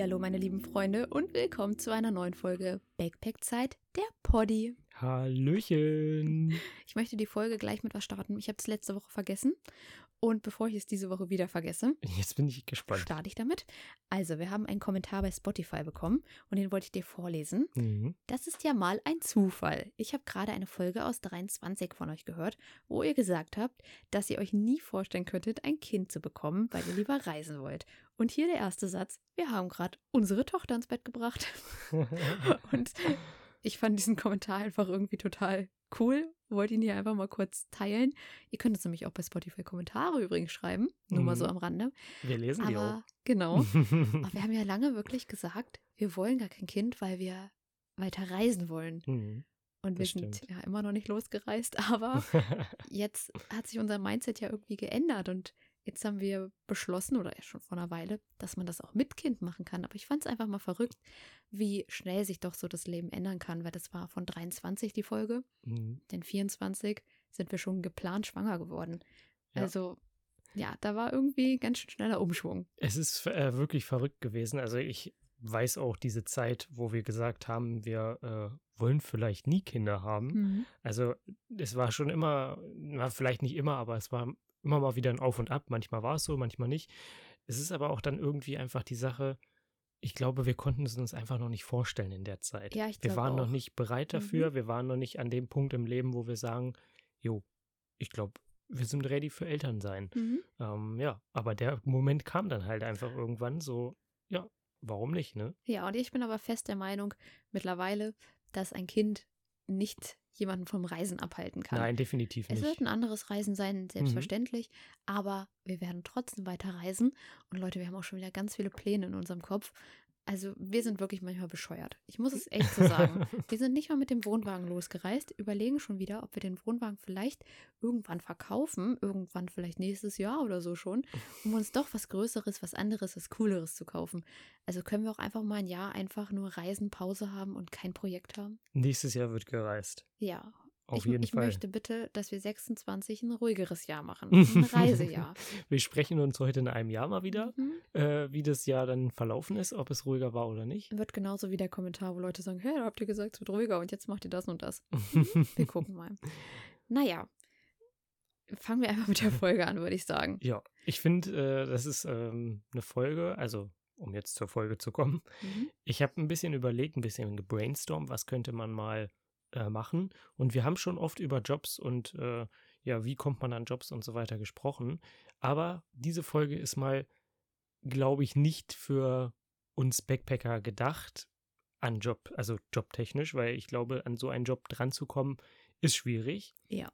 Hallihallo, meine lieben Freunde, und willkommen zu einer neuen Folge Backpack-Zeit, der Poddy. Hallöchen. Ich möchte die Folge gleich mit was starten. Ich habe es letzte Woche vergessen und bevor ich es diese Woche wieder vergesse, Jetzt bin ich gespannt. starte ich damit. Also, wir haben einen Kommentar bei Spotify bekommen und den wollte ich dir vorlesen. Das ist ja mal ein Zufall. Ich habe gerade eine Folge aus 23 von euch gehört, wo ihr gesagt habt, dass ihr euch nie vorstellen könntet, ein Kind zu bekommen, weil ihr lieber reisen wollt. Und hier der erste Satz. Wir haben gerade unsere Tochter ins Bett gebracht. Und ich fand diesen Kommentar einfach irgendwie total cool. Wollte ihn hier einfach mal kurz teilen. Ihr könnt es nämlich auch bei Spotify Kommentare übrigens schreiben. Nur mal so am Rande. Wir lesen die auch. Genau. Aber wir haben ja lange wirklich gesagt, wir wollen gar kein Kind, weil wir weiter reisen wollen. Und wir sind ja immer noch nicht losgereist. Aber jetzt hat sich unser Mindset ja irgendwie geändert. Und jetzt haben wir beschlossen, oder schon vor einer Weile, dass man das auch mit Kind machen kann. Aber ich fand es einfach mal verrückt, wie schnell sich doch so das Leben ändern kann, weil das war von 23 die Folge. Den 24 sind wir schon geplant schwanger geworden. Ja. Also ja, da war irgendwie ganz schön schneller Umschwung. Es ist wirklich verrückt gewesen. Also ich weiß auch diese Zeit, wo wir gesagt haben, wir wollen vielleicht nie Kinder haben. Also es war schon immer, vielleicht nicht immer, aber es war immer mal wieder ein Auf und Ab. Manchmal war es so, manchmal nicht. Es ist aber auch dann irgendwie einfach die Sache, ich glaube, wir konnten es uns einfach noch nicht vorstellen in der Zeit. Ja, ich wir glaube waren auch. noch nicht bereit dafür. Wir waren noch nicht an dem Punkt im Leben, wo wir sagen, jo, ich glaube, wir sind ready für Elternsein. Ja, aber der Moment kam dann halt einfach irgendwann so, ja, warum nicht, ne? Ja, und ich bin aber fest der Meinung mittlerweile, dass ein Kind nicht jemanden vom Reisen abhalten kann. Nein, definitiv nicht. Es wird ein anderes Reisen sein, selbstverständlich, aber wir werden trotzdem weiter reisen. Und Leute, wir haben auch schon wieder ganz viele Pläne in unserem Kopf. Also wir sind wirklich manchmal bescheuert. Ich muss es echt so sagen. Wir sind nicht mal mit dem Wohnwagen losgereist, überlegen schon wieder, ob wir den Wohnwagen vielleicht irgendwann verkaufen, irgendwann vielleicht nächstes Jahr oder so schon, um uns doch was Größeres, was anderes, was Cooleres zu kaufen. Also können wir auch einfach mal ein Jahr einfach nur Reisen, Pause haben und kein Projekt haben? Nächstes Jahr wird gereist. Ja. Auf jeden Fall. Ich möchte bitte, dass wir 26 ein ruhigeres Jahr machen. Ein Reisejahr. Wir sprechen uns heute in einem Jahr mal wieder, wie das Jahr dann verlaufen ist, ob es ruhiger war oder nicht. Wird genauso wie der Kommentar, wo Leute sagen, hey, da habt ihr gesagt, es wird ruhiger und jetzt macht ihr das und das. Wir gucken mal. Naja, fangen wir einfach mit der Folge an, würde ich sagen. Ja, ich finde, das ist eine Folge, also um jetzt zur Folge zu kommen. Ich habe ein bisschen überlegt, ein bisschen gebrainstormt, was könnte man mal machen. Und wir haben schon oft über Jobs und ja, wie kommt man an Jobs und so weiter gesprochen. Aber diese Folge ist mal, glaube ich, nicht für uns Backpacker gedacht an Job, also jobtechnisch, weil ich glaube, an so einen Job dran zu kommen, ist schwierig. Ja.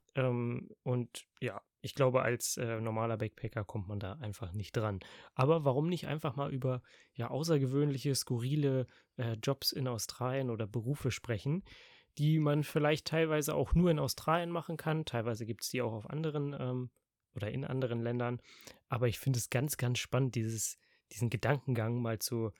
Und ja, ich glaube, als normaler Backpacker kommt man da einfach nicht dran. Aber warum nicht einfach mal über ja außergewöhnliche, skurrile Jobs in Australien oder Berufe sprechen, die man vielleicht teilweise auch nur in Australien machen kann. Teilweise gibt es die auch auf anderen oder in anderen Ländern. Aber ich finde es ganz, ganz spannend, diesen Gedankengang mal zu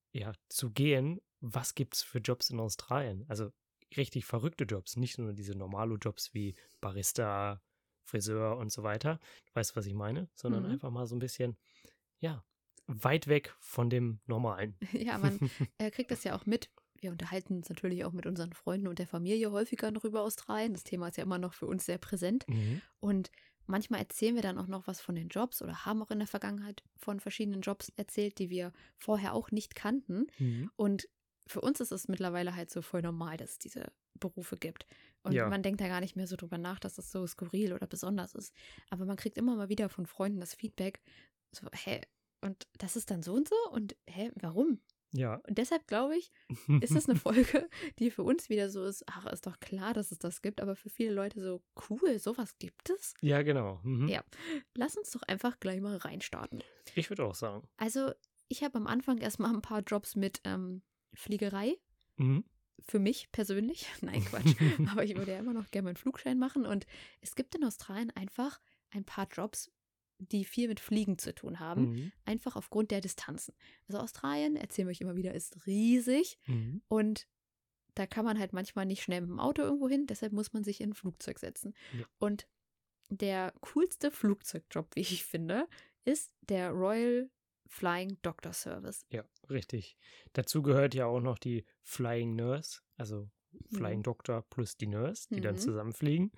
gehen. Was gibt es für Jobs in Australien? Also richtig verrückte Jobs, nicht nur diese Normalo-Jobs wie Barista, Friseur und so weiter. Du weißt, was ich meine? Sondern einfach mal so ein bisschen, ja, weit weg von dem Normalen. Ja, man kriegt das ja auch mit. Wir unterhalten uns natürlich auch mit unseren Freunden und der Familie häufiger noch über Australien. Das Thema ist ja immer noch für uns sehr präsent. Und manchmal erzählen wir dann auch noch was von den Jobs oder haben auch in der Vergangenheit von verschiedenen Jobs erzählt, die wir vorher auch nicht kannten. Und für uns ist es mittlerweile halt so voll normal, dass es diese Berufe gibt. Und man denkt da gar nicht mehr so drüber nach, dass das so skurril oder besonders ist. Aber man kriegt immer mal wieder von Freunden das Feedback, so, hä, und das ist dann so und so? Und hä, warum? Ja. Und deshalb glaube ich, ist das eine Folge, die für uns wieder so ist, ach, ist doch klar, dass es das gibt, aber für viele Leute so, cool, sowas gibt es? Ja, genau. Ja, lass uns doch einfach gleich mal reinstarten. Ich würde auch sagen. Also, ich habe am Anfang erstmal ein paar Jobs mit Fliegerei. Für mich persönlich. Nein, Quatsch. Aber ich würde ja immer noch gerne meinen Flugschein machen. Und es gibt in Australien einfach ein paar Jobs, die viel mit Fliegen zu tun haben. Einfach aufgrund der Distanzen. Also Australien, erzählen wir euch immer wieder, ist riesig. Und da kann man halt manchmal nicht schnell mit dem Auto irgendwo hin. Deshalb muss man sich in ein Flugzeug setzen. Ja. Und der coolste Flugzeugjob, wie ich finde, ist der Royal Flying Doctor Service. Ja. richtig. Dazu gehört ja auch noch die Flying Nurse, also Flying Doctor plus die Nurse, die dann zusammenfliegen.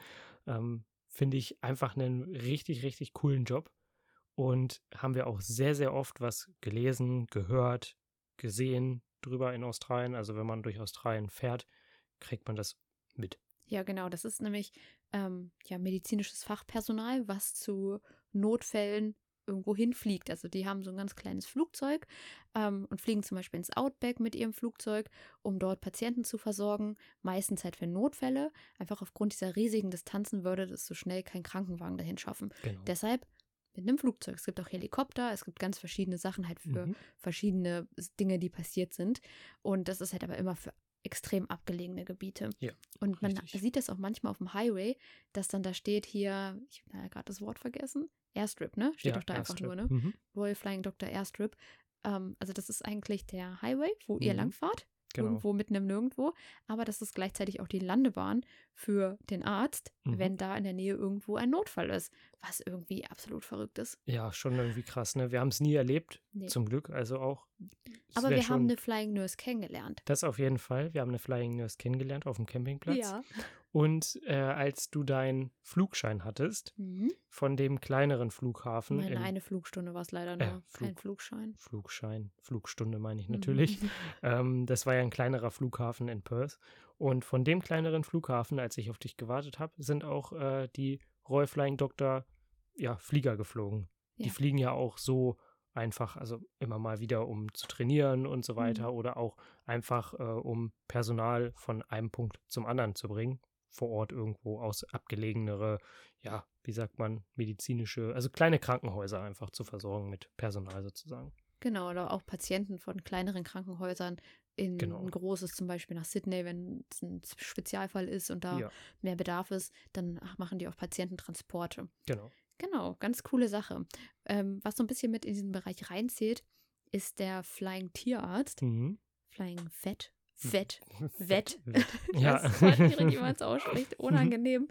Finde ich einfach einen richtig, richtig coolen Job. Und haben wir auch sehr, sehr oft was gelesen, gehört, gesehen drüber in Australien. Also wenn man durch Australien fährt, kriegt man das mit. Ja, genau. Das ist nämlich medizinisches Fachpersonal, was zu Notfällen irgendwo hinfliegt. Also die haben so ein ganz kleines Flugzeug und fliegen zum Beispiel ins Outback mit ihrem Flugzeug, um dort Patienten zu versorgen. Meistens halt für Notfälle. Einfach aufgrund dieser riesigen Distanzen würde das so schnell kein Krankenwagen dahin schaffen. Genau. Deshalb mit einem Flugzeug. Es gibt auch Helikopter, es gibt ganz verschiedene Sachen halt für verschiedene Dinge, die passiert sind. Und das ist halt aber immer für extrem abgelegene Gebiete. Ja, und man sieht das auch manchmal auf dem Highway, dass dann da steht hier, ich habe gerade das Wort vergessen, Airstrip, ne? Steht doch da Airstrip. einfach nur, ne? Royal Flying Doctor Airstrip. Also das ist eigentlich der Highway, wo ihr langfahrt. Genau. Irgendwo mitten im Nirgendwo. Aber das ist gleichzeitig auch die Landebahn für den Arzt, wenn da in der Nähe irgendwo ein Notfall ist. Was irgendwie absolut verrückt ist. Ja, schon irgendwie krass, ne? Wir haben es nie erlebt, zum Glück. Also auch. Aber wir haben eine Flying Nurse kennengelernt. Das auf jeden Fall. Wir haben eine Flying Nurse kennengelernt auf dem Campingplatz. Ja. Und als du deinen Flugschein hattest, von dem kleineren Flughafen. Eine Flugstunde war es leider nur, kein Flugschein. Flugstunde meine ich natürlich. Das war ja ein kleinerer Flughafen in Perth. Und von dem kleineren Flughafen, als ich auf dich gewartet habe, sind auch die Royal Flying Doctor Flieger geflogen. Ja. Die fliegen ja auch so einfach, also immer mal wieder, um zu trainieren und so weiter oder auch einfach, um Personal von einem Punkt zum anderen zu bringen. Vor Ort irgendwo aus abgelegenere, wie sagt man, medizinische, also kleine Krankenhäuser einfach zu versorgen mit Personal sozusagen. Genau, oder auch Patienten von kleineren Krankenhäusern in ein großes, zum Beispiel nach Sydney, wenn es ein Spezialfall ist und da mehr Bedarf ist, dann machen die auch Patiententransporte. Genau, ganz coole Sache. Was so ein bisschen mit in diesen Bereich reinzählt, ist der Flying Tierarzt. Flying Vet. Ja. Das ist voll schwierig, wie man es ausspricht. Unangenehm.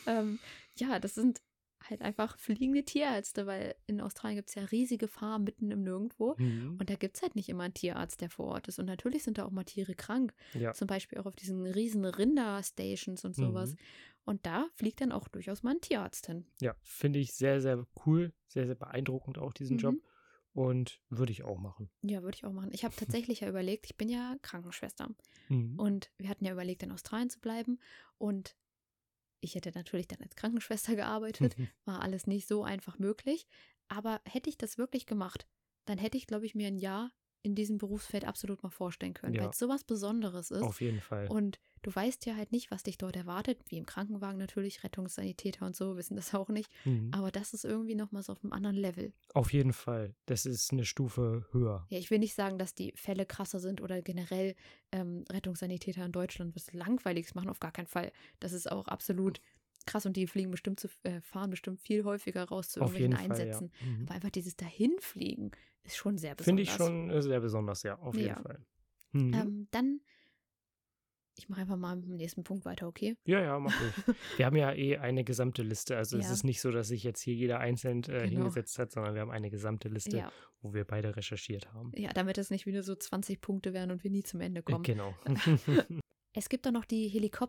Das sind halt einfach fliegende Tierärzte, weil in Australien gibt es ja riesige Farmen mitten im Nirgendwo und da gibt es halt nicht immer einen Tierarzt, der vor Ort ist. Und natürlich sind da auch mal Tiere krank. Zum Beispiel auch auf diesen riesen Rinder-Stations und sowas. Und da fliegt dann auch durchaus mal ein Tierarzt hin. Ja, finde ich sehr, sehr cool, sehr, sehr beeindruckend auch diesen Job. Und würde ich auch machen. Ja, würde ich auch machen. Ich habe tatsächlich überlegt, ich bin ja Krankenschwester. Und wir hatten ja überlegt, in Australien zu bleiben. Und ich hätte natürlich dann als Krankenschwester gearbeitet. War alles nicht so einfach möglich. Aber hätte ich das wirklich gemacht, dann hätte ich, glaube ich, mir ein Jahr in diesem Berufsfeld absolut mal vorstellen können, weil es sowas Besonderes ist. Auf jeden Fall. Und du weißt ja halt nicht, was dich dort erwartet, wie im Krankenwagen natürlich, Rettungssanitäter und so wissen das auch nicht. Aber das ist irgendwie nochmal so auf einem anderen Level. Auf jeden Fall. Das ist eine Stufe höher. Ja, ich will nicht sagen, dass die Fälle krasser sind oder generell Rettungssanitäter in Deutschland was Langweiliges machen, auf gar keinen Fall. Das ist auch absolut krass und die fahren bestimmt viel häufiger raus zu irgendwelchen Einsätzen. Ja. Aber einfach dieses Dahinfliegen ist schon sehr besonders. Finde ich schon sehr besonders, ja, auf jeden Fall. Dann, ich mache einfach mal mit dem nächsten Punkt weiter, okay? Ja, mach ich. Wir haben ja eine gesamte Liste, also es ist nicht so, dass sich jetzt hier jeder einzeln hingesetzt hat, sondern wir haben eine gesamte Liste, wo wir beide recherchiert haben. Ja, damit es nicht wieder so 20 Punkte werden und wir nie zum Ende kommen. Genau. Es gibt auch noch die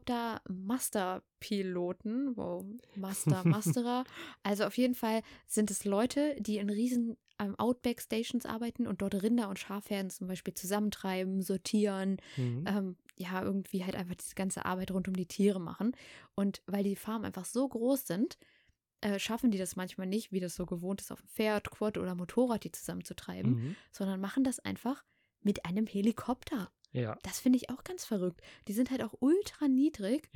Helikopter-Master-Piloten, Masterer. Also auf jeden Fall sind es Leute, die in riesen Outback-Stations arbeiten und dort Rinder und Schafherden zum Beispiel zusammentreiben, sortieren, irgendwie halt einfach diese ganze Arbeit rund um die Tiere machen. Und weil die Farmen einfach so groß sind, schaffen die das manchmal nicht, wie das so gewohnt ist, auf dem Pferd, Quad oder Motorrad die zusammenzutreiben, sondern machen das einfach mit einem Helikopter. Ja. Das finde ich auch ganz verrückt. Die sind halt auch ultra niedrig,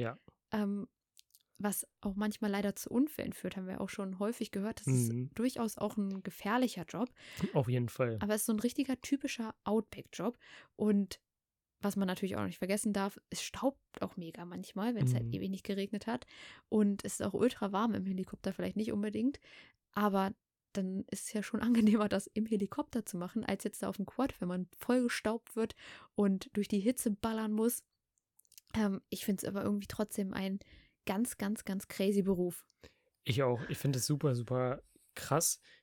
was auch manchmal leider zu Unfällen führt, haben wir auch schon häufig gehört. Das ist durchaus auch ein gefährlicher Job. Auf jeden Fall. Aber es ist so ein richtiger typischer Outback-Job. Und was man natürlich auch nicht vergessen darf, es staubt auch mega manchmal, wenn es halt ewig nicht geregnet hat. Und es ist auch ultra warm im Helikopter, vielleicht nicht unbedingt. Aber dann ist es ja schon angenehmer, das im Helikopter zu machen, als jetzt da auf dem Quad, wenn man voll gestaubt wird und durch die Hitze ballern muss. Ich finde es aber irgendwie trotzdem ein ganz, ganz, ganz crazy Beruf. Ich auch. Ich finde es super, super krass,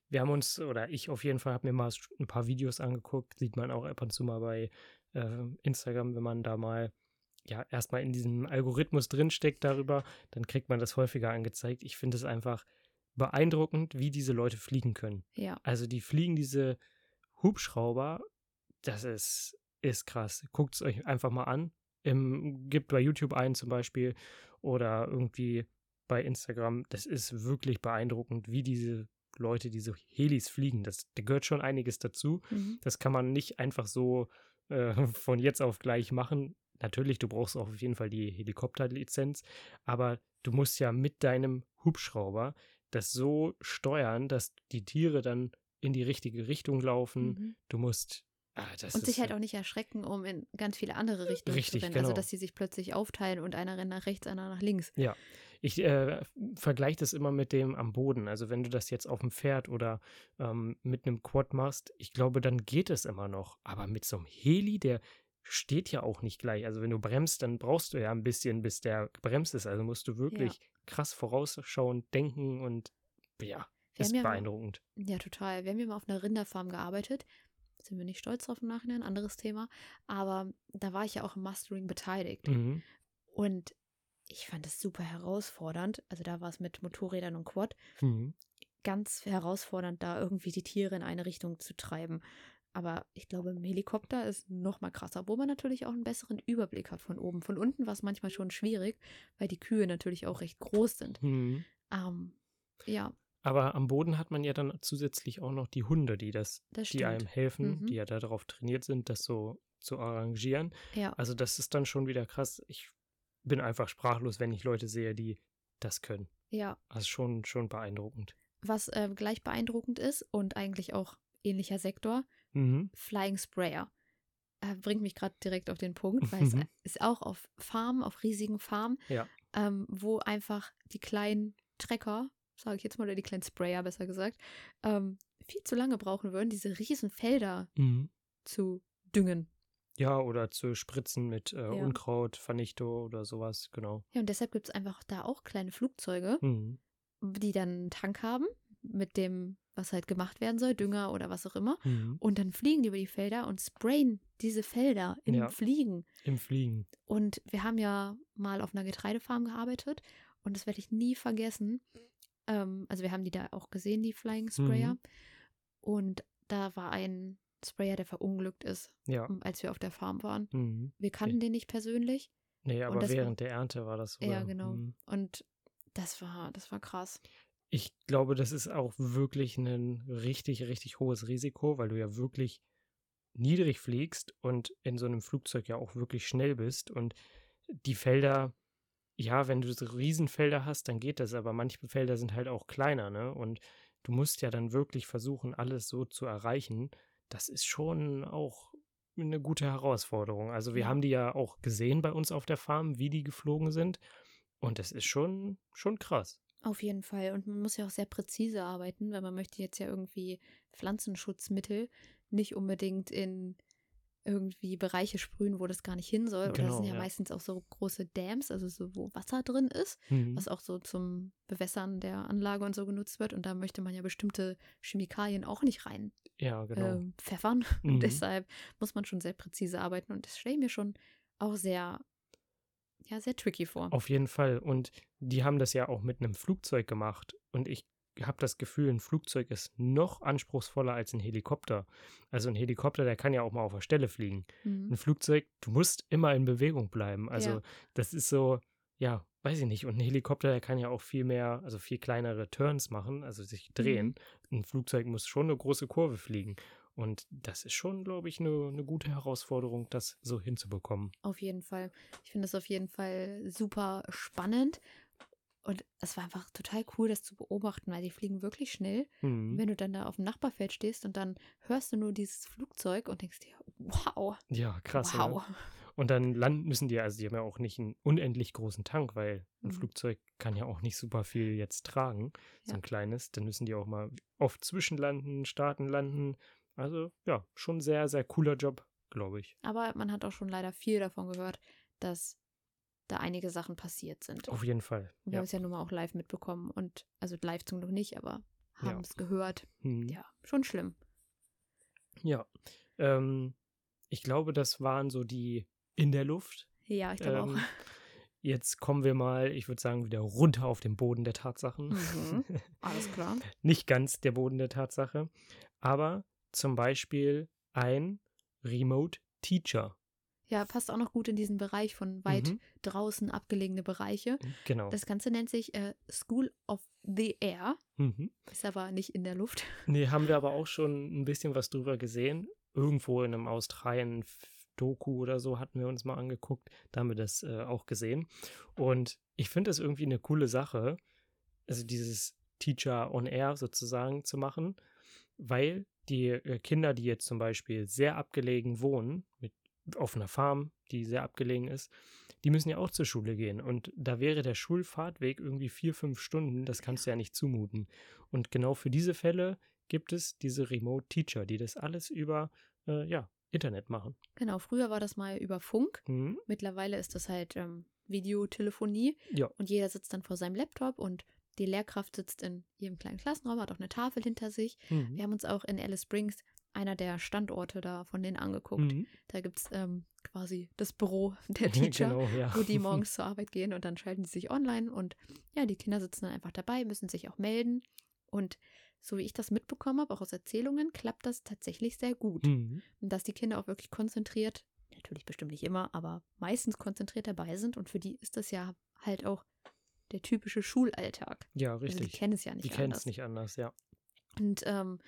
wir haben uns, oder ich auf jeden Fall, habe mir mal ein paar Videos angeguckt, sieht man auch ab und zu mal bei Instagram, wenn man da mal ja erstmal in diesem Algorithmus drinsteckt darüber, dann kriegt man das häufiger angezeigt. Ich finde es einfach beeindruckend, wie diese Leute fliegen können. Ja. Also die fliegen diese Hubschrauber, das ist krass. Guckt es euch einfach mal an. Gebt bei YouTube ein zum Beispiel oder irgendwie bei Instagram. Das ist wirklich beeindruckend, wie diese Leute diese Helis fliegen. Da gehört schon einiges dazu. Das kann man nicht einfach so von jetzt auf gleich machen. Natürlich, du brauchst auch auf jeden Fall die Helikopterlizenz, aber du musst ja mit deinem Hubschrauber das so steuern, dass die Tiere dann in die richtige Richtung laufen. Du musst und sich halt auch nicht erschrecken, um in ganz viele andere Richtungen zu rennen. Genau. Also, dass sie sich plötzlich aufteilen und einer rennt nach rechts, einer nach links. Ja, ich vergleiche das immer mit dem am Boden. Also wenn du das jetzt auf dem Pferd oder mit einem Quad machst, ich glaube, dann geht es immer noch. Aber mit so einem Heli, der steht ja auch nicht gleich. Also wenn du bremst, dann brauchst du ja ein bisschen, bis der bremst ist. Also musst du wirklich krass vorausschauend denken und ja, ist beeindruckend. Ja, total. Wir haben ja mal auf einer Rinderfarm gearbeitet. Sind wir nicht stolz drauf im Nachhinein, anderes Thema. Aber da war ich ja auch im Mastering beteiligt. Und ich fand es super herausfordernd. Also da war es mit Motorrädern und Quad. Ganz herausfordernd, da irgendwie die Tiere in eine Richtung zu treiben. Aber ich glaube, im Helikopter ist noch mal krasser, wo man natürlich auch einen besseren Überblick hat von oben. Von unten war es manchmal schon schwierig, weil die Kühe natürlich auch recht groß sind. Ja. Aber am Boden hat man ja dann zusätzlich auch noch die Hunde, die einem helfen, die ja darauf trainiert sind, das so zu arrangieren. Ja. Also das ist dann schon wieder krass. Ich bin einfach sprachlos, wenn ich Leute sehe, die das können. Ja. Also schon beeindruckend. Was gleich beeindruckend ist und eigentlich auch ähnlicher Sektor, Flying Sprayer. Bringt mich gerade direkt auf den Punkt, weil es ist auch auf Farmen, auf riesigen Farmen, wo einfach die kleinen Trecker, sage ich jetzt mal, oder die kleinen Sprayer besser gesagt, viel zu lange brauchen würden, diese riesen Felder zu düngen. Ja, oder zu spritzen mit Unkraut, Vernichtung oder sowas, genau. Ja, und deshalb gibt es einfach da auch kleine Flugzeuge, die dann einen Tank haben mit dem, was halt gemacht werden soll, Dünger oder was auch immer. Und dann fliegen die über die Felder und sprayen diese Felder im Fliegen. Im Fliegen. Und wir haben ja mal auf einer Getreidefarm gearbeitet und das werde ich nie vergessen. Also wir haben die da auch gesehen, die Flying Sprayer. Und da war ein Sprayer, der verunglückt ist, als wir auf der Farm waren. Wir kannten den nicht persönlich. Nee, aber während der Ernte war das so. Ja, genau. Und das war krass. Ich glaube, das ist auch wirklich ein richtig, richtig hohes Risiko, weil du ja wirklich niedrig fliegst und in so einem Flugzeug ja auch wirklich schnell bist. Und die Felder, ja, wenn du so Riesenfelder hast, dann geht das, aber manche Felder sind halt auch kleiner, ne? Und du musst ja dann wirklich versuchen, alles so zu erreichen. Das ist schon auch eine gute Herausforderung. Also wir haben die ja auch gesehen bei uns auf der Farm, wie die geflogen sind. Und das ist schon krass. Auf jeden Fall. Und man muss ja auch sehr präzise arbeiten, weil man möchte jetzt ja irgendwie Pflanzenschutzmittel nicht unbedingt in irgendwie Bereiche sprühen, wo das gar nicht hin soll. Oder das sind ja meistens auch so große Dams, also so, wo Wasser drin ist, was auch so zum Bewässern der Anlage und so genutzt wird. Und da möchte man ja bestimmte Chemikalien auch nicht rein pfeffern. Und deshalb muss man schon sehr präzise arbeiten. Und das stelle ich mir schon auch sehr tricky vor. Auf jeden Fall. Und die haben das ja auch mit einem Flugzeug gemacht. Und ich habe das Gefühl, ein Flugzeug ist noch anspruchsvoller als ein Helikopter. Also ein Helikopter, der kann ja auch mal auf der Stelle fliegen. Ein Flugzeug, du musst immer in Bewegung bleiben. Also das ist so, ja, weiß ich nicht. Und ein Helikopter, der kann ja auch viel mehr, also viel kleinere Turns machen, also sich drehen. Ein Flugzeug muss schon eine große Kurve fliegen. Und das ist schon, glaube ich, eine gute Herausforderung, das so hinzubekommen. Auf jeden Fall. Ich finde es auf jeden Fall super spannend. Und es war einfach total cool, das zu beobachten, weil die fliegen wirklich schnell. Und wenn du dann da auf dem Nachbarfeld stehst und dann hörst du nur dieses Flugzeug und denkst dir, wow. Ja, krass. Wow. Ne? Und dann landen müssen die, also die haben ja auch nicht einen unendlich großen Tank, weil ein Flugzeug kann ja auch nicht super viel jetzt tragen, so ein kleines. Dann müssen die auch mal oft zwischenlanden, starten, landen. Also ja, schon sehr, sehr cooler Job, glaube ich. Aber man hat auch schon leider viel davon gehört, dass da einige Sachen passiert sind. Auf jeden Fall. Wir haben es ja nun mal auch live mitbekommen und also live zum Glück nicht, aber haben es gehört. Mhm. Ja, schon schlimm. Ja. Ich glaube, das waren so die in der Luft. Ja, ich glaube auch. Jetzt kommen wir mal, ich würde sagen, wieder runter auf den Boden der Tatsachen. Alles klar. Nicht ganz der Boden der Tatsache, aber zum Beispiel ein Remote Teacher. Ja, passt auch noch gut in diesen Bereich von weit draußen abgelegene Bereiche. Genau. Das Ganze nennt sich School of the Air. Mhm. Ist aber nicht in der Luft. Nee, haben wir aber auch schon ein bisschen was drüber gesehen. Irgendwo in einem Australien-Doku oder so hatten wir uns mal angeguckt. Da haben wir das auch gesehen. Und ich finde das irgendwie eine coole Sache, also dieses Teacher on Air sozusagen zu machen, weil die Kinder, die jetzt zum Beispiel sehr abgelegen wohnen, auf einer Farm, die sehr abgelegen ist, die müssen ja auch zur Schule gehen. Und da wäre der Schulfahrtweg irgendwie 4-5 Stunden. Das kannst du ja nicht zumuten. Und genau für diese Fälle gibt es diese Remote Teacher, die das alles über Internet machen. Genau, früher war das mal über Funk. Mhm. Mittlerweile ist das halt Videotelefonie. Ja. Und jeder sitzt dann vor seinem Laptop und die Lehrkraft sitzt in ihrem kleinen Klassenraum, hat auch eine Tafel hinter sich. Wir haben uns auch in Alice Springs einer der Standorte da von denen angeguckt. Da gibt es quasi das Büro der Teacher, Genau, ja. wo die morgens zur Arbeit gehen und dann schalten sie sich online und ja, die Kinder sitzen dann einfach dabei, müssen sich auch melden und so wie ich das mitbekommen habe, auch aus Erzählungen, klappt das tatsächlich sehr gut. Und dass die Kinder auch wirklich konzentriert, natürlich bestimmt nicht immer, aber meistens konzentriert dabei sind und für die ist das ja halt auch der typische Schulalltag. Ja, richtig. Also die kennen es ja nicht anders. Die kennen es nicht anders, ja. Und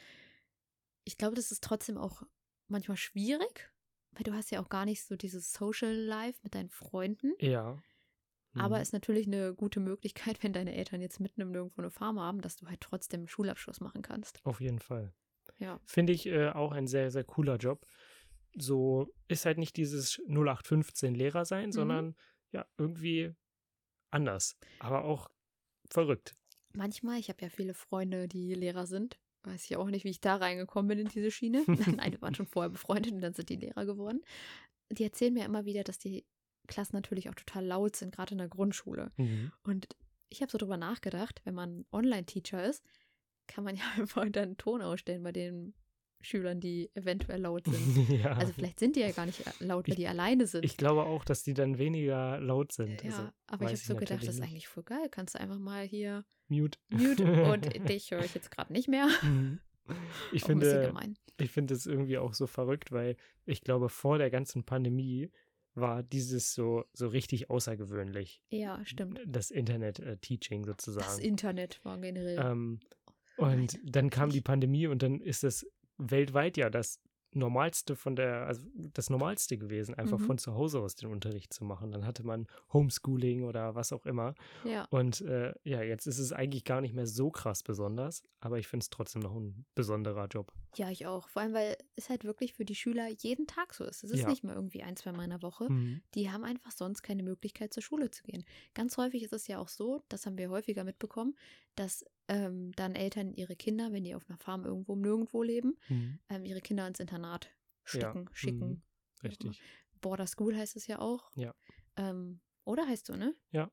ich glaube, das ist trotzdem auch manchmal schwierig, weil du hast ja auch gar nicht so dieses Social Life mit deinen Freunden. Ja. Aber ist natürlich eine gute Möglichkeit, wenn deine Eltern jetzt mitten im Nirgendwo eine Farm haben, dass du halt trotzdem einen Schulabschluss machen kannst. Auf jeden Fall. Ja. Finde ich auch ein sehr, sehr cooler Job. So ist halt nicht dieses 0815 Lehrer sein, sondern ja, irgendwie anders, aber auch verrückt. Manchmal, ich habe ja viele Freunde, die Lehrer sind, weiß ich auch nicht, wie ich da reingekommen bin in diese Schiene. Nein, wir waren schon vorher befreundet und dann sind die Lehrer geworden. Die erzählen mir immer wieder, dass die Klassen natürlich auch total laut sind, gerade in der Grundschule. Und ich habe so drüber nachgedacht, wenn man Online-Teacher ist, kann man ja einfach dann einen Ton ausstellen bei den Schülern, die eventuell laut sind. Ja. Also vielleicht sind die ja gar nicht laut, weil die alleine sind. Ich glaube auch, dass die dann weniger laut sind. Ja, also, aber ich habe so gedacht, das ist nicht. eigentlich voll geil. Kannst du einfach mal hier Mute. und dich höre ich jetzt gerade nicht mehr. Ich Auch ein bisschen finde, gemein. ich finde es irgendwie auch so verrückt, weil ich glaube, vor der ganzen Pandemie war dieses so richtig außergewöhnlich. Ja, stimmt. Das Internet-Teaching sozusagen. Das Internet war generell. Und dann kam die Pandemie und dann ist es weltweit ja das Normalste das Normalste gewesen, einfach von zu Hause aus den Unterricht zu machen. Dann hatte man Homeschooling oder was auch immer. Ja. Und jetzt ist es eigentlich gar nicht mehr so krass besonders, aber ich finde es trotzdem noch ein besonderer Job. Ja, ich auch. Vor allem, weil es halt wirklich für die Schüler jeden Tag so ist. Es ist nicht mehr irgendwie 1-2 Mal in der Woche. Die haben einfach sonst keine Möglichkeit, zur Schule zu gehen. Ganz häufig ist es ja auch so, das haben wir häufiger mitbekommen, dass dann Eltern ihre Kinder, wenn die auf einer Farm irgendwo nirgendwo leben, ihre Kinder ins Internat schicken. Richtig. Border School heißt es ja auch. Ja. Oder heißt so, ne? Ja.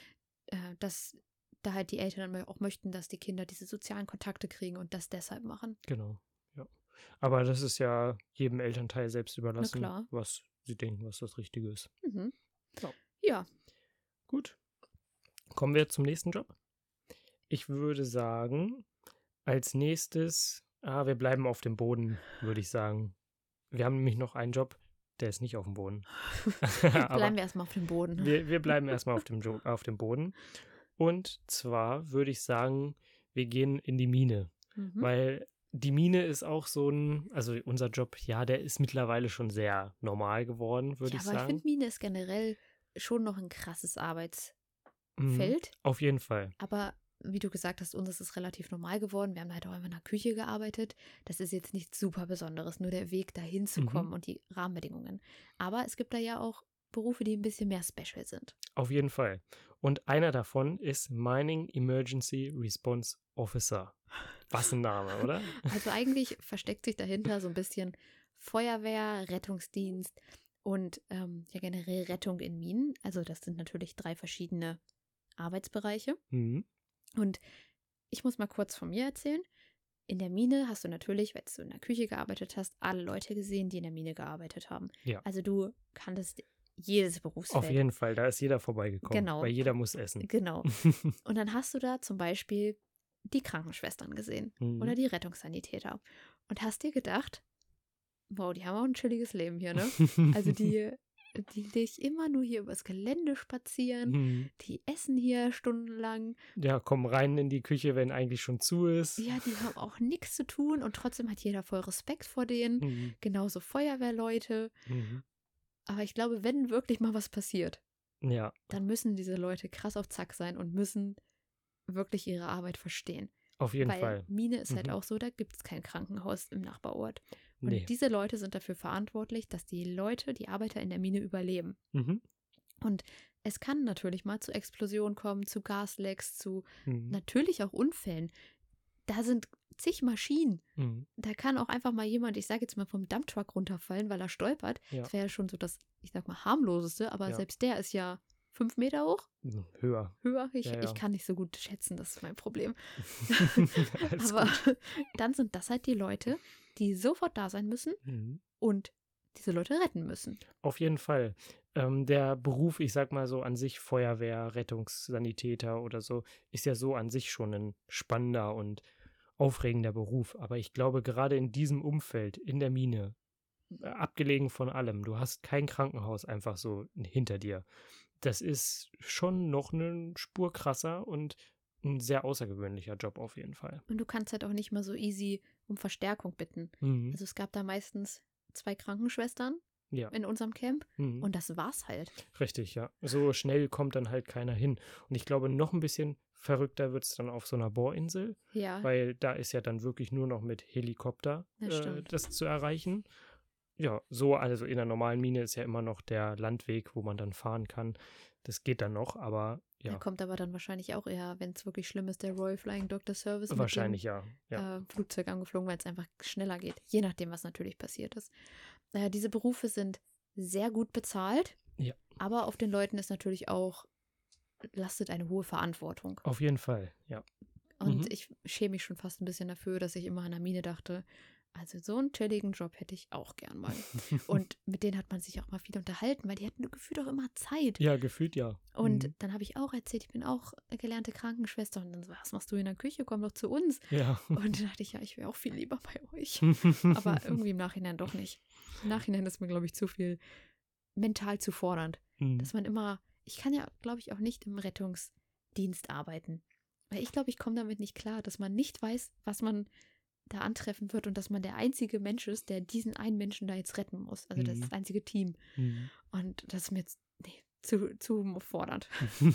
Dass da halt die Eltern dann auch möchten, dass die Kinder diese sozialen Kontakte kriegen und das deshalb machen. Genau, ja. Aber das ist ja jedem Elternteil selbst überlassen, Na klar. was sie denken, was das Richtige ist. Ja. Gut. Kommen wir zum nächsten Job. Ich würde sagen, als nächstes, wir bleiben auf dem Boden, würde ich sagen. Wir haben nämlich noch einen Job, der ist nicht auf dem Boden. Bleiben wir erstmal auf dem Boden. Wir bleiben erstmal auf dem Boden. Und zwar würde ich sagen, wir gehen in die Mine. Weil die Mine ist auch so also unser Job, ja, der ist mittlerweile schon sehr normal geworden, würde ich sagen. Ja, aber ich finde, Mine ist generell schon noch ein krasses Arbeitsfeld. Auf jeden Fall. Aber wie du gesagt hast, uns ist es relativ normal geworden. Wir haben halt auch immer in der Küche gearbeitet. Das ist jetzt nichts super Besonderes, nur der Weg dahin zu kommen und die Rahmenbedingungen. Aber es gibt da ja auch Berufe, die ein bisschen mehr special sind. Auf jeden Fall. Und einer davon ist Mining Emergency Response Officer. Was ein Name, oder? Also eigentlich versteckt sich dahinter so ein bisschen Feuerwehr, Rettungsdienst und ja generell Rettung in Minen. Also das sind natürlich 3 verschiedene Arbeitsbereiche. Und ich muss mal kurz von mir erzählen. In der Mine hast du natürlich, weil du in der Küche gearbeitet hast, alle Leute gesehen, die in der Mine gearbeitet haben. Ja. Also du kanntest jedes Berufsfeld. Auf jeden Fall, da ist jeder vorbeigekommen, Genau. weil jeder muss essen. Genau. Und dann hast du da zum Beispiel die Krankenschwestern gesehen oder die Rettungssanitäter und hast dir gedacht, wow, die haben auch ein chilliges Leben hier, ne? Also die dich immer nur hier übers Gelände spazieren, die essen hier stundenlang. Ja, kommen rein in die Küche, wenn eigentlich schon zu ist. Ja, die haben auch nichts zu tun und trotzdem hat jeder voll Respekt vor denen. Genauso Feuerwehrleute. Aber ich glaube, wenn wirklich mal was passiert, dann müssen diese Leute krass auf Zack sein und müssen wirklich ihre Arbeit verstehen. Auf jeden Weil Fall. Mine ist halt auch so, da gibt es kein Krankenhaus im Nachbarort. Und Nee. diese Leute sind dafür verantwortlich, dass die Leute, die Arbeiter in der Mine überleben. Und es kann natürlich mal zu Explosionen kommen, zu Gaslecks, zu natürlich auch Unfällen. Da sind zig Maschinen. Da kann auch einfach mal jemand, ich sage jetzt mal, vom Dumptruck runterfallen, weil er stolpert. Ja. Das wäre ja schon so das, ich sag mal, harmloseste, aber selbst der ist ja 5 Meter hoch. Höher. Ich kann nicht so gut schätzen, das ist mein Problem. Alles Aber gut. dann sind das halt die Leute, die sofort da sein müssen und diese Leute retten müssen. Auf jeden Fall. Der Beruf, ich sag mal so an sich, Feuerwehr, Rettungssanitäter oder so, ist ja so an sich schon ein spannender und aufregender Beruf. Aber ich glaube, gerade in diesem Umfeld, in der Mine, abgelegen von allem, du hast kein Krankenhaus einfach so hinter dir. Das ist schon noch eine Spur krasser und ein sehr außergewöhnlicher Job auf jeden Fall. Und du kannst halt auch nicht mal so easy um Verstärkung bitten. Also es gab da meistens 2 Krankenschwestern in unserem Camp und das war's halt. Richtig, ja. So schnell kommt dann halt keiner hin. Und ich glaube, noch ein bisschen verrückter wird es dann auf so einer Bohrinsel, weil da ist ja dann wirklich nur noch mit Helikopter das zu erreichen. Ja, so, also in der normalen Mine ist ja immer noch der Landweg, wo man dann fahren kann. Das geht dann noch, aber ja. Da kommt aber dann wahrscheinlich auch eher, wenn es wirklich schlimm ist, der Royal Flying Doctor Service wahrscheinlich mit dem Flugzeug angeflogen, weil es einfach schneller geht. Je nachdem, was natürlich passiert ist. Diese Berufe sind sehr gut bezahlt, aber auf den Leuten ist natürlich auch, lastet eine hohe Verantwortung. Auf jeden Fall, ja. Und ich schäme mich schon fast ein bisschen dafür, dass ich immer an der Mine dachte, also so einen chilligen Job hätte ich auch gern mal. Und mit denen hat man sich auch mal viel unterhalten, weil die hatten gefühlt auch immer Zeit. Ja, gefühlt ja. Und dann habe ich auch erzählt, ich bin auch gelernte Krankenschwester. Und dann so, was machst du in der Küche? Komm doch zu uns. Ja. Und dann dachte ich, ja, ich wäre auch viel lieber bei euch. Aber irgendwie im Nachhinein doch nicht. Im Nachhinein ist mir, glaube ich, zu viel mental zu fordernd. Dass man immer, ich kann ja, glaube ich, auch nicht im Rettungsdienst arbeiten. Weil ich glaube, ich komme damit nicht klar, dass man nicht weiß, was man da antreffen wird und dass man der einzige Mensch ist, der diesen einen Menschen da jetzt retten muss. Also das einzige Team. Und das ist mir jetzt zu fordernd.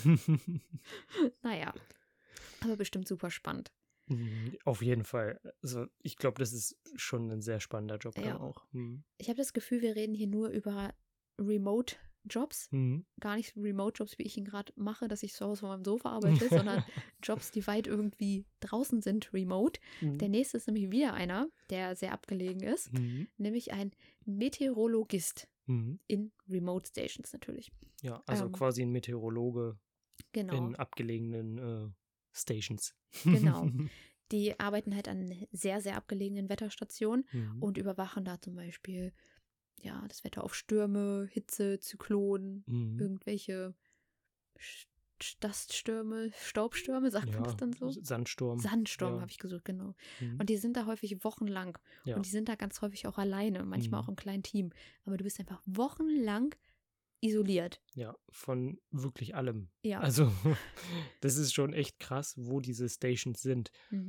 Naja, aber bestimmt super spannend. Auf jeden Fall. Also ich glaube, das ist schon ein sehr spannender Job dann auch. Ich habe das Gefühl, wir reden hier nur über Remote-Jobs. Gar nicht Remote-Jobs, wie ich ihn gerade mache, dass ich zu Hause von meinem Sofa arbeite, sondern Jobs, die weit irgendwie draußen sind, remote. Der nächste ist nämlich wieder einer, der sehr abgelegen ist, nämlich ein Meteorologist in Remote Stations natürlich. Ja, also quasi ein Meteorologe in abgelegenen Stations. Genau. Die arbeiten halt an sehr, sehr abgelegenen Wetterstationen und überwachen da zum Beispiel das Wetter auf Stürme, Hitze, Zyklonen, irgendwelche Staststürme, Staubstürme, sagt man das dann so? Sandsturm. Sandsturm habe ich gesucht, genau. Und die sind da häufig wochenlang. Und die sind da ganz häufig auch alleine, manchmal auch im kleinen Team. Aber du bist einfach wochenlang isoliert. Ja, von wirklich allem. Ja. Also das ist schon echt krass, wo diese Stations sind.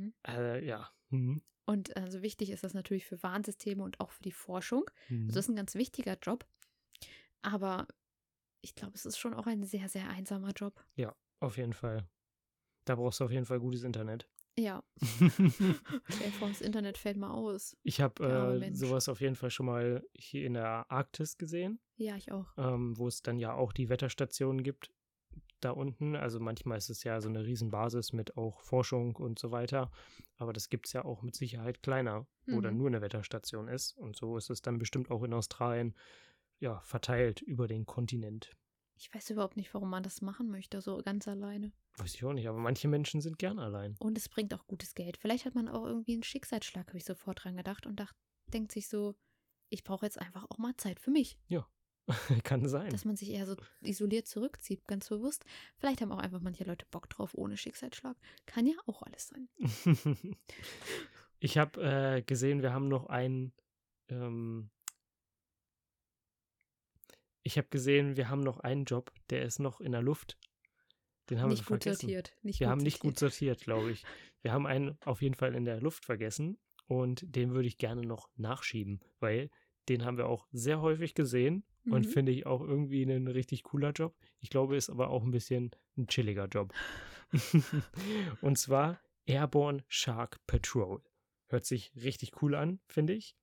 Und also wichtig ist das natürlich für Warnsysteme und auch für die Forschung. Also das ist ein ganz wichtiger Job. Aber ich glaube, es ist schon auch ein sehr, sehr einsamer Job. Ja, auf jeden Fall. Da brauchst du auf jeden Fall gutes Internet. Ja. Das Internet fällt mal aus. Ich habe sowas auf jeden Fall schon mal hier in der Arktis gesehen. Ja, ich auch. Wo es dann ja auch die Wetterstationen gibt da unten. Also manchmal ist es ja so eine Riesenbasis mit auch Forschung und so weiter. Aber das gibt es ja auch mit Sicherheit kleiner, wo dann nur eine Wetterstation ist. Und so ist es dann bestimmt auch in Australien verteilt über den Kontinent. Ich weiß überhaupt nicht, warum man das machen möchte, so ganz alleine. Weiß ich auch nicht, aber manche Menschen sind gern allein. Und es bringt auch gutes Geld. Vielleicht hat man auch irgendwie einen Schicksalsschlag, habe ich sofort dran gedacht und denkt sich so, ich brauche jetzt einfach auch mal Zeit für mich. Ja, kann sein. Dass man sich eher so isoliert zurückzieht, ganz bewusst. Vielleicht haben auch einfach manche Leute Bock drauf ohne Schicksalsschlag. Kann ja auch alles sein. Ich habe gesehen, wir haben noch einen Job, der ist noch in der Luft. Den haben wir Nicht gut vergessen. sortiert. Wir haben nicht gut sortiert, glaube ich. Wir haben einen auf jeden Fall in der Luft vergessen und den würde ich gerne noch nachschieben, weil den haben wir auch sehr häufig gesehen und finde ich auch irgendwie ein richtig cooler Job. Ich glaube, ist aber auch ein bisschen ein chilliger Job. Und zwar Airborne Shark Patrol. Hört sich richtig cool an, finde ich.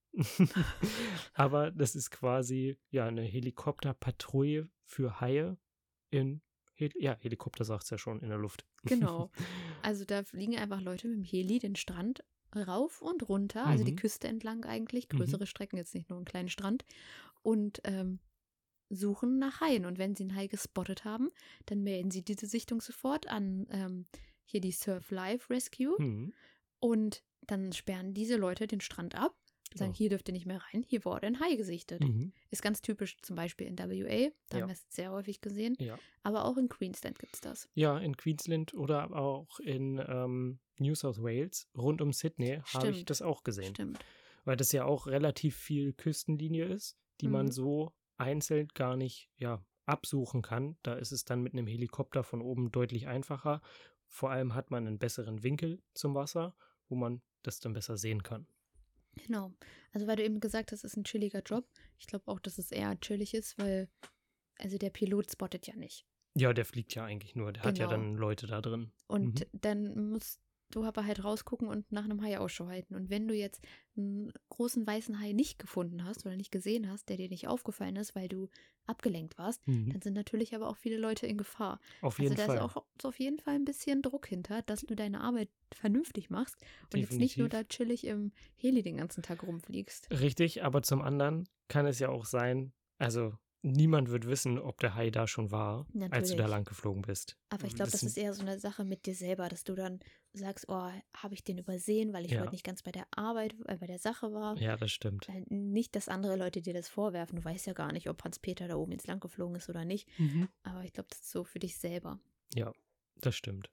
Aber das ist quasi ja eine Helikopterpatrouille für Haie in Helikopter sagt es ja schon, in der Luft. Genau. Also da fliegen einfach Leute mit dem Heli den Strand rauf und runter, also die Küste entlang eigentlich, größere Strecken, jetzt nicht nur einen kleinen Strand, und suchen nach Haien. Und wenn sie einen Hai gespottet haben, dann melden sie diese Sichtung sofort an hier die Surf Life Rescue und dann sperren diese Leute den Strand ab. Sagen, hier dürft ihr nicht mehr rein, hier wurde ein Hai gesichtet. Ist ganz typisch zum Beispiel in WA, da haben wir es sehr häufig gesehen. Ja. Aber auch in Queensland gibt es das. Ja, in Queensland oder auch in New South Wales, rund um Sydney, habe ich das auch gesehen. Stimmt. Weil das ja auch relativ viel Küstenlinie ist, die man so einzeln gar nicht absuchen kann. Da ist es dann mit einem Helikopter von oben deutlich einfacher. Vor allem hat man einen besseren Winkel zum Wasser, wo man das dann besser sehen kann. Genau. Also weil du eben gesagt hast, es ist ein chilliger Job. Ich glaube auch, dass es eher chillig ist, weil also der Pilot spottet ja nicht. Ja, der fliegt ja eigentlich nur. Der hat ja dann Leute da drin. Und dann musst du aber halt rausgucken und nach einem Hai Ausschau halten. Und wenn du jetzt einen großen weißen Hai nicht gefunden hast oder nicht gesehen hast, der dir nicht aufgefallen ist, weil du abgelenkt warst, dann sind natürlich aber auch viele Leute in Gefahr. Auf jeden Fall. Also da ist auch auf jeden Fall ein bisschen Druck hinter, dass du deine Arbeit vernünftig machst und jetzt nicht nur da chillig im Heli den ganzen Tag rumfliegst. Richtig, aber zum anderen kann es ja auch sein, also niemand wird wissen, ob der Hai da schon war, als du da lang geflogen bist. Aber ich glaube, das ist eher so eine Sache mit dir selber, dass du dann sagst, oh, habe ich den übersehen, weil ich heute nicht ganz bei der Arbeit, bei der Sache war. Ja, das stimmt. Nicht, dass andere Leute dir das vorwerfen. Du weißt ja gar nicht, ob Hans-Peter da oben jetzt lang geflogen ist oder nicht. Aber ich glaube, das ist so für dich selber. Ja, das stimmt.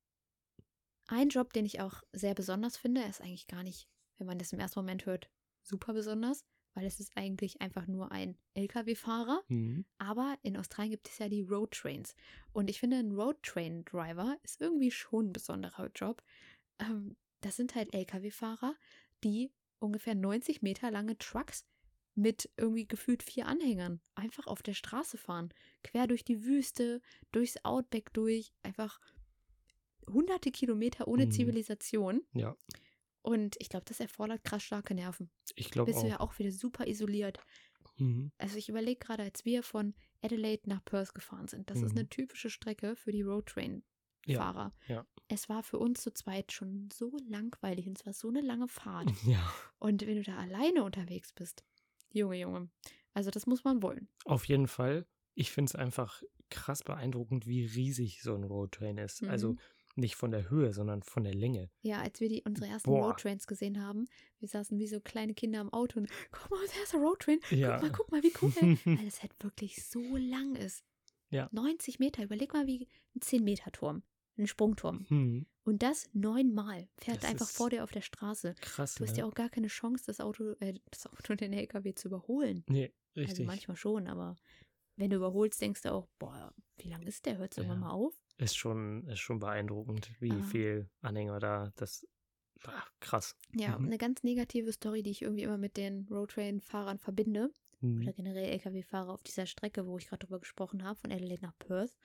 Ein Job, den ich auch sehr besonders finde, ist eigentlich gar nicht, wenn man das im ersten Moment hört, super besonders, weil es ist eigentlich einfach nur ein LKW-Fahrer. Aber in Australien gibt es ja die Roadtrains. Und ich finde, ein Roadtrain-Driver ist irgendwie schon ein besonderer Job. Das sind halt LKW-Fahrer, die ungefähr 90 Meter lange Trucks mit irgendwie gefühlt 4 Anhängern einfach auf der Straße fahren. Quer durch die Wüste, durchs Outback durch, einfach hunderte Kilometer ohne Zivilisation. Ja. Und ich glaube, das erfordert krass starke Nerven. Ich glaube auch. Bist du ja auch wieder super isoliert. Also ich überlege gerade, als wir von Adelaide nach Perth gefahren sind, das ist eine typische Strecke für die Roadtrain-Fahrer. Ja. Es war für uns zu zweit schon so langweilig und es war so eine lange Fahrt. Ja. Und wenn du da alleine unterwegs bist, Junge, also das muss man wollen. Auf jeden Fall. Ich finde es einfach krass beeindruckend, wie riesig so ein Roadtrain ist. Also nicht von der Höhe, sondern von der Länge. Ja, als wir unsere ersten Roadtrains gesehen haben, wir saßen wie so kleine Kinder am Auto und guck mal, unser erster Roadtrain, guck mal, wie cool. Weil es halt wirklich so lang ist. Ja. 90 Meter, überleg mal, wie ein 10-Meter-Turm, ein Sprungturm. Und das 9-mal fährt das einfach vor dir auf der Straße. Krass, du hast ja auch gar keine Chance, das Auto den LKW zu überholen. Nee, richtig. Also manchmal schon, aber wenn du überholst, denkst du auch, boah, wie lang ist der? Hört es irgendwann mal auf? Ist schon beeindruckend, wie viel Anhänger da, krass. Ja, eine ganz negative Story, die ich irgendwie immer mit den Roadtrain-Fahrern verbinde, oder generell LKW-Fahrer auf dieser Strecke, wo ich gerade drüber gesprochen habe, von Adelaide nach Perth,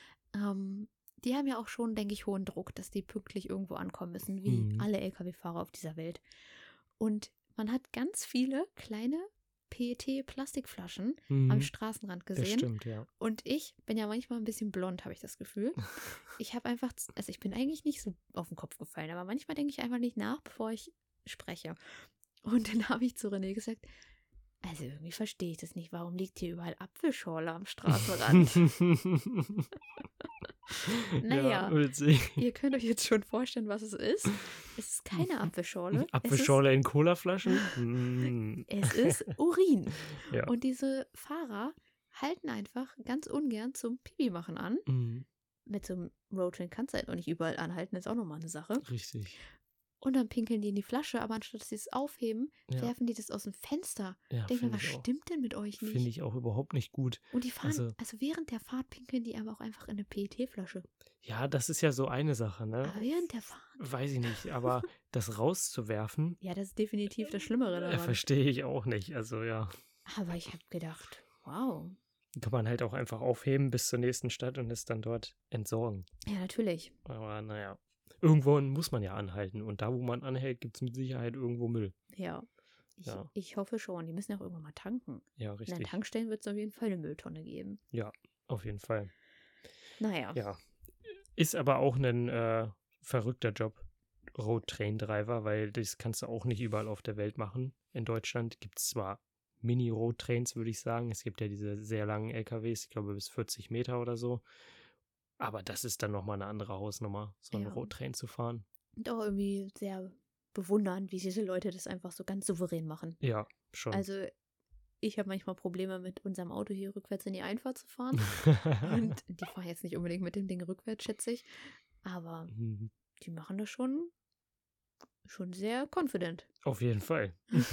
die haben ja auch schon, denke ich, hohen Druck, dass die pünktlich irgendwo ankommen müssen, wie alle LKW-Fahrer auf dieser Welt. Und man hat ganz viele kleine PET-Plastikflaschen am Straßenrand gesehen. Das stimmt, ja. Und ich bin ja manchmal ein bisschen blond, habe ich das Gefühl. Ich habe einfach, also ich bin eigentlich nicht so auf den Kopf gefallen, aber manchmal denke ich einfach nicht nach, bevor ich spreche. Und dann habe ich zu René gesagt, Also irgendwie verstehe ich das nicht. Warum liegt hier überall Apfelschorle am Straßenrand? Naja, witzig. ihr könnt euch jetzt schon vorstellen, was es ist. Es ist keine Apfelschorle. Apfelschorle in Colaflaschen? Es ist Urin. Ja. Und diese Fahrer halten einfach ganz ungern zum Pipi machen an. Mit so einem Roadtrain kannst du halt auch nicht überall anhalten, ist auch nochmal eine Sache. Richtig. Und dann pinkeln die in die Flasche, aber anstatt dass sie es aufheben, werfen die das aus dem Fenster. Ja, Denk mir, was stimmt denn mit euch nicht? Finde ich auch überhaupt nicht gut. Und die fahren, also während der Fahrt pinkeln die aber auch einfach in eine PET-Flasche. Ja, das ist ja so eine Sache, ne? Aber während der Fahrt? Weiß ich nicht, aber das rauszuwerfen. Ja, das ist definitiv das Schlimmere daran. Verstehe ich auch nicht, also ja. Aber ich habe gedacht, wow. Kann man halt auch einfach aufheben bis zur nächsten Stadt und es dann dort entsorgen. Ja, natürlich. Aber naja, irgendwo muss man ja anhalten. Und da, wo man anhält, gibt es mit Sicherheit irgendwo Müll. Ja. Ich hoffe schon. Die müssen ja auch irgendwann mal tanken. Ja, richtig. In den Tankstellen wird es auf jeden Fall eine Mülltonne geben. Ja, auf jeden Fall. Naja. Ja. Ist aber auch ein verrückter Job, Road-Train-Driver, weil das kannst du auch nicht überall auf der Welt machen. In Deutschland gibt es zwar Mini-Road-Trains, würde ich sagen. Es gibt ja diese sehr langen LKWs, ich glaube bis 40 Meter oder so. Aber das ist dann nochmal eine andere Hausnummer, so einen Roadtrain zu fahren. Und auch irgendwie sehr bewundernd, wie diese Leute das einfach so ganz souverän machen. Ja, schon. Also ich habe manchmal Probleme mit unserem Auto hier rückwärts in die Einfahrt zu fahren. Und die fahren jetzt nicht unbedingt mit dem Ding rückwärts, schätze ich. Aber die machen das schon sehr confident. Auf jeden Fall.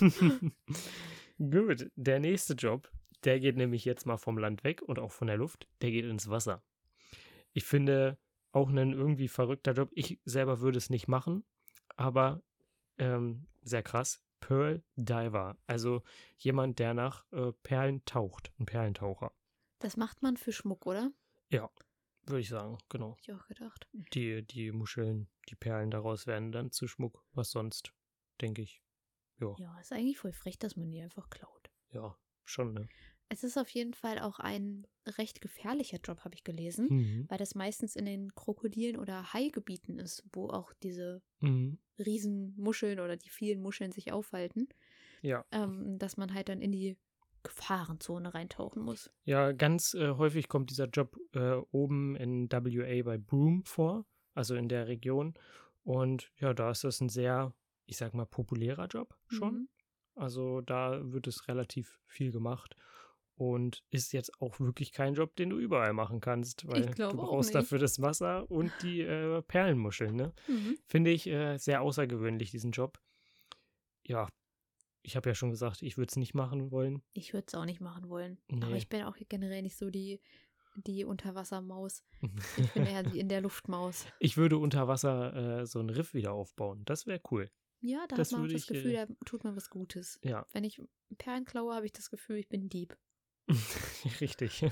Gut, der nächste Job, der geht nämlich jetzt mal vom Land weg und auch von der Luft, der geht ins Wasser. Ich finde auch ein irgendwie verrückter Job. Ich selber würde es nicht machen, aber sehr krass. Pearl Diver, also jemand, der nach Perlen taucht, ein Perlentaucher. Das macht man für Schmuck, oder? Ja, würde ich sagen, genau. Hab ich auch gedacht. Die Muscheln, die Perlen daraus werden dann zu Schmuck, was sonst, denke ich. Ja, ist eigentlich voll frech, dass man die einfach klaut. Ja, schon, ne? Es ist auf jeden Fall auch ein recht gefährlicher Job, habe ich gelesen, weil das meistens in den Krokodilen- oder Haigebieten ist, wo auch diese Riesenmuscheln oder die vielen Muscheln sich aufhalten. Ja. Dass man halt dann in die Gefahrenzone reintauchen muss. Ja, ganz häufig kommt dieser Job oben in WA bei Broome vor, also in der Region. Und ja, da ist das ein sehr, ich sag mal, populärer Job schon. Also da wird es relativ viel gemacht. Und ist jetzt auch wirklich kein Job, den du überall machen kannst, weil du brauchst dafür das Wasser und die Perlenmuscheln, ne? Finde ich sehr außergewöhnlich, diesen Job. Ja, ich habe ja schon gesagt, ich würde es nicht machen wollen. Ich würde es auch nicht machen wollen. Nee. Aber ich bin auch generell nicht so die Unterwassermaus. Ich bin eher die in der Luftmaus. Ich würde unter Wasser so einen Riff wieder aufbauen. Das wäre cool. Ja, da hat man auch das Gefühl, da tut man was Gutes. Ja. Wenn ich Perlen klaue, habe ich das Gefühl, ich bin Dieb. Richtig.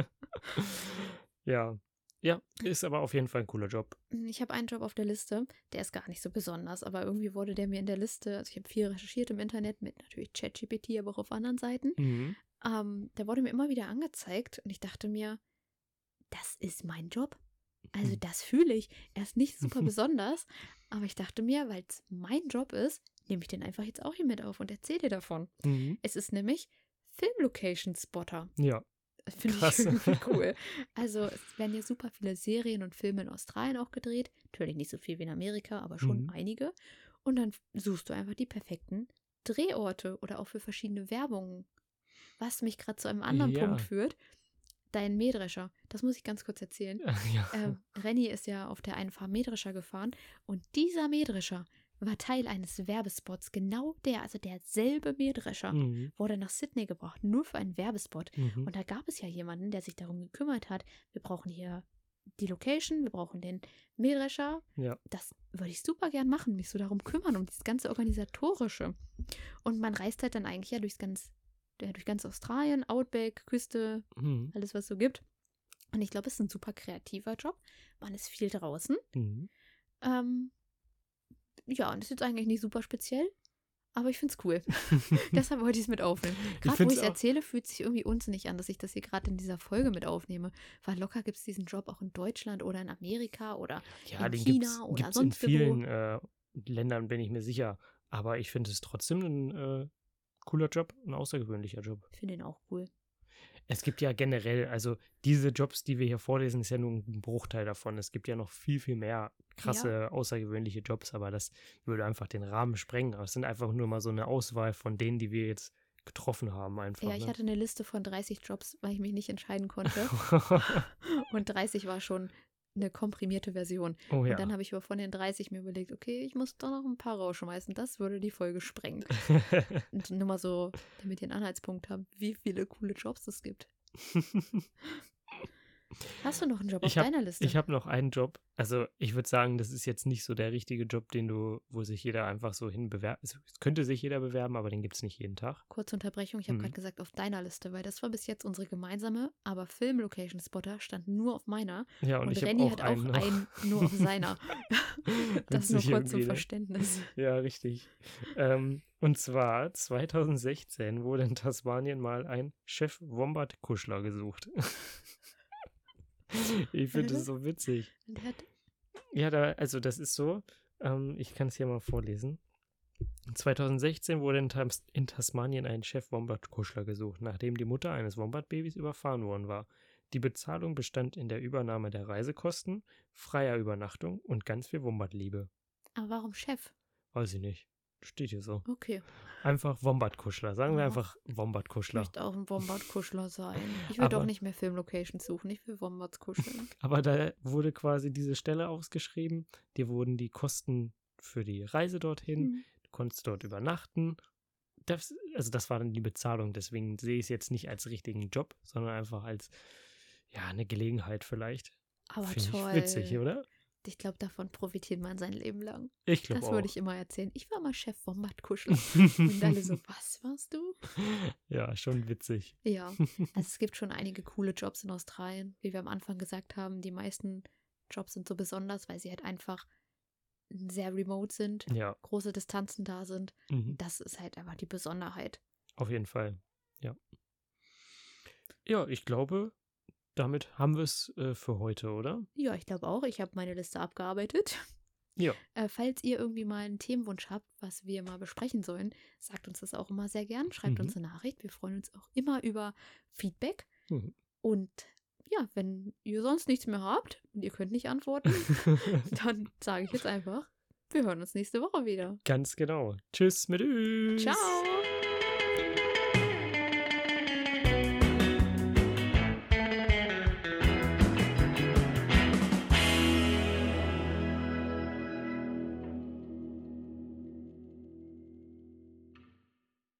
Ja, ist aber auf jeden Fall ein cooler Job. Ich habe einen Job auf der Liste, der ist gar nicht so besonders, aber irgendwie wurde der mir in der Liste, also ich habe viel recherchiert im Internet mit natürlich ChatGPT, aber auch auf anderen Seiten. Der wurde mir immer wieder angezeigt und ich dachte mir, das ist mein Job. Also das fühle ich. Er ist nicht super besonders, aber ich dachte mir, weil es mein Job ist, nehme ich den einfach jetzt auch hier mit auf und erzähle dir davon. Es ist nämlich Film-Location-Spotter. Ja. Finde ich irgendwie cool. Also es werden ja super viele Serien und Filme in Australien auch gedreht. Natürlich nicht so viel wie in Amerika, aber schon einige. Und dann suchst du einfach die perfekten Drehorte oder auch für verschiedene Werbungen. Was mich gerade zu einem anderen Punkt führt. Dein Mähdrescher, das muss ich ganz kurz erzählen. Renny ist ja auf der Einfahrt Mähdrescher gefahren und dieser Mähdrescher war Teil eines Werbespots. Genau also derselbe Mähdrescher wurde nach Sydney gebracht, nur für einen Werbespot. Und da gab es ja jemanden, der sich darum gekümmert hat, wir brauchen hier die Location, wir brauchen den Mähdrescher. Ja. Das würde ich super gern machen, mich so darum kümmern, um das ganze Organisatorische. Und man reist halt dann eigentlich ja durch ganz Australien, Outback, Küste, alles, was es so gibt. Und ich glaube, es ist ein super kreativer Job. Man ist viel draußen. Ja, und das ist jetzt eigentlich nicht super speziell, aber ich finde es cool. Deshalb wollte ich es mit aufnehmen. Gerade wo ich es erzähle, fühlt es sich irgendwie unsinnig an, dass ich das hier gerade in dieser Folge mit aufnehme. Weil locker gibt es diesen Job auch in Deutschland oder in Amerika oder in China oder sonst in vielen Ländern, bin ich mir sicher. Aber ich finde es trotzdem ein cooler Job, ein außergewöhnlicher Job. Ich finde ihn auch cool. Es gibt ja generell, also diese Jobs, die wir hier vorlesen, ist ja nur ein Bruchteil davon. Es gibt ja noch viel, viel mehr krasse, außergewöhnliche Jobs, aber das würde einfach den Rahmen sprengen. Aber es sind einfach nur mal so eine Auswahl von denen, die wir jetzt getroffen haben einfach. Ja, ich hatte eine Liste von 30 Jobs, weil ich mich nicht entscheiden konnte. Und 30 war schon eine komprimierte Version. Oh ja. Und dann habe ich aber von den 30 mir überlegt, okay, ich muss doch noch ein paar rausschmeißen. Das würde die Folge sprengen. Und nur mal so, damit ihr einen Anhaltspunkt habt, wie viele coole Jobs es gibt. Hast du noch einen Job auf deiner Liste? Ich habe noch einen Job. Also ich würde sagen, das ist jetzt nicht so der richtige Job, wo sich jeder einfach so hinbewerbt. Es könnte sich jeder bewerben, aber den gibt es nicht jeden Tag. Kurze Unterbrechung, ich habe gerade gesagt auf deiner Liste, weil das war bis jetzt unsere gemeinsame, aber Film-Location-Spotter stand nur auf meiner. Ja, und ich Renny habe hat auch einen nur auf seiner. Das nur kurz zum Verständnis. Ja, richtig. Und zwar 2016 wurde in Tasmanien mal ein Chef-Wombat-Kuschler gesucht. Ich finde das so witzig. Ja, also das ist so, ich kann es hier mal vorlesen. 2016 wurde in Tasmanien ein Chef-Wombat-Kuschler gesucht, nachdem die Mutter eines Wombat-Babys überfahren worden war. Die Bezahlung bestand in der Übernahme der Reisekosten, freier Übernachtung und ganz viel Wombat-Liebe. Aber warum Chef? Weiß ich nicht. Steht hier so. Okay. Einfach Wombat-Kuschler. Sagen wir einfach Wombat-Kuschler. Ich möchte auch ein Wombat-Kuschler sein. Ich will doch nicht mehr Film-Locations suchen. Ich will Wombats kuscheln. Aber da wurde quasi diese Stelle ausgeschrieben. Dir wurden die Kosten für die Reise dorthin. Du konntest dort übernachten. Das war dann die Bezahlung. Deswegen sehe ich es jetzt nicht als richtigen Job, sondern einfach als eine Gelegenheit vielleicht. Aber Find toll. Ich witzig, oder? Ich glaube, davon profitiert man sein Leben lang. Ich glaube auch. Das würde ich immer erzählen. Ich war mal Chef Wombat-Kuschler. Und alle so, was warst du? Ja, schon witzig. Ja, also es gibt schon einige coole Jobs in Australien. Wie wir am Anfang gesagt haben, die meisten Jobs sind so besonders, weil sie halt einfach sehr remote sind, große Distanzen da sind. Das ist halt einfach die Besonderheit. Auf jeden Fall, ja. Ja, ich glaube, damit haben wir es für heute, oder? Ja, ich glaube auch. Ich habe meine Liste abgearbeitet. Ja. Falls ihr irgendwie mal einen Themenwunsch habt, was wir mal besprechen sollen, sagt uns das auch immer sehr gern. Schreibt uns eine Nachricht. Wir freuen uns auch immer über Feedback. Und ja, wenn ihr sonst nichts mehr habt und ihr könnt nicht antworten, dann sage ich jetzt einfach, wir hören uns nächste Woche wieder. Ganz genau. Tschüss mit Ü. Ciao.